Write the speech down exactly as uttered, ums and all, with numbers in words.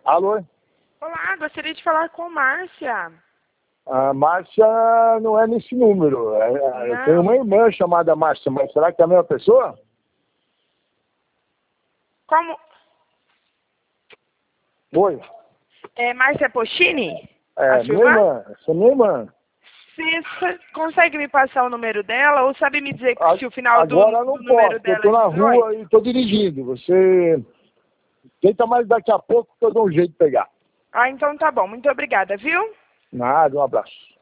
Alô? Olá, gostaria de falar com Márcia. A Márcia não é nesse número. É, eu Não. tenho uma irmã chamada Márcia, mas será que é a mesma pessoa? Como? Oi. É Márcia Pochini? É, A sua minha irmã? irmã. Essa é minha irmã. Você consegue me passar o número dela ou sabe me dizer A- se o final do, Agora eu não do número posso, porque eu dela é tô na dezoito? rua e estou dirigindo. Você tenta mais daqui a pouco que eu dou um jeito de pegar. Ah, então tá bom. Muito obrigada, viu? Nada, um abraço.